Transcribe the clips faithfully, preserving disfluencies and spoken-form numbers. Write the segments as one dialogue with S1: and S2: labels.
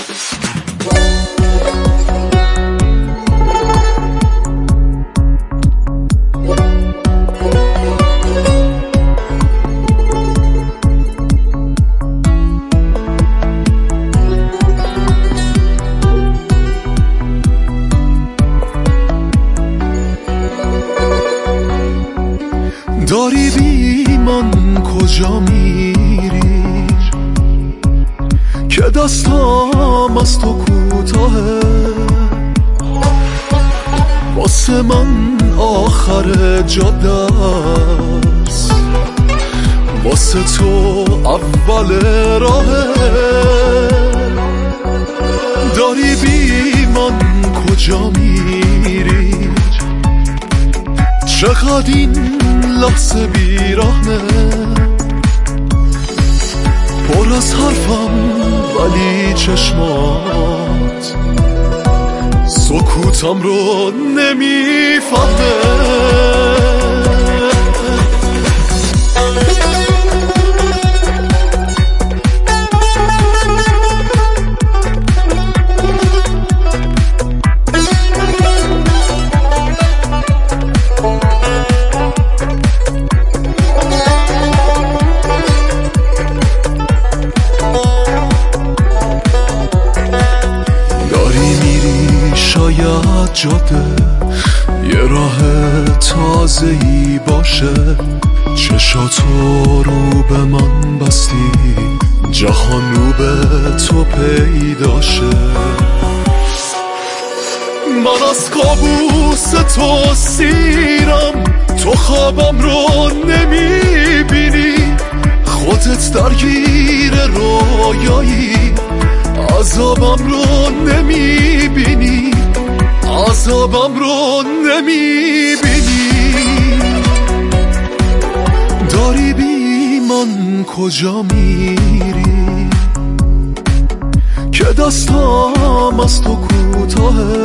S1: داری بی من کجا میری که دستام از تو کوتاهه، واسه من آخر جاده است، واسه تو اول راهه. داری بی من کجا میری، چقدر این لحظه بیرحمه، پر از حرفم ولی چشمات سکوتم رو نمیفهمه. جاده یه راه تازه‌ای باشه، چشاتو رو به من بستی، جهان رو به تو پیداشه. من از کابوس تو سیرم، تو خوابم رو نمیبینی، خودت درگیر رویایی، عذابم رو نمیبینی، عذابم رو نمیبینی. داری بی من کجا میری که دستام از تو کوتاهه،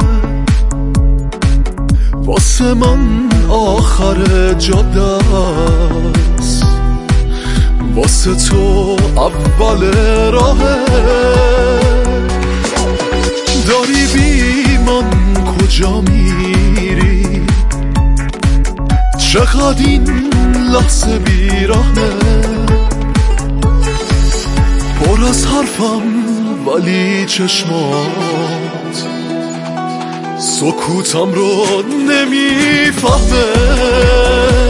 S1: واسه من آخر جاده است، واسه تو اول راهه. داری بی من کجا میری، چقدر این لحظه بیرحمه، پر از حرفم ولی چشمات سکوتم رو نمیفهمه.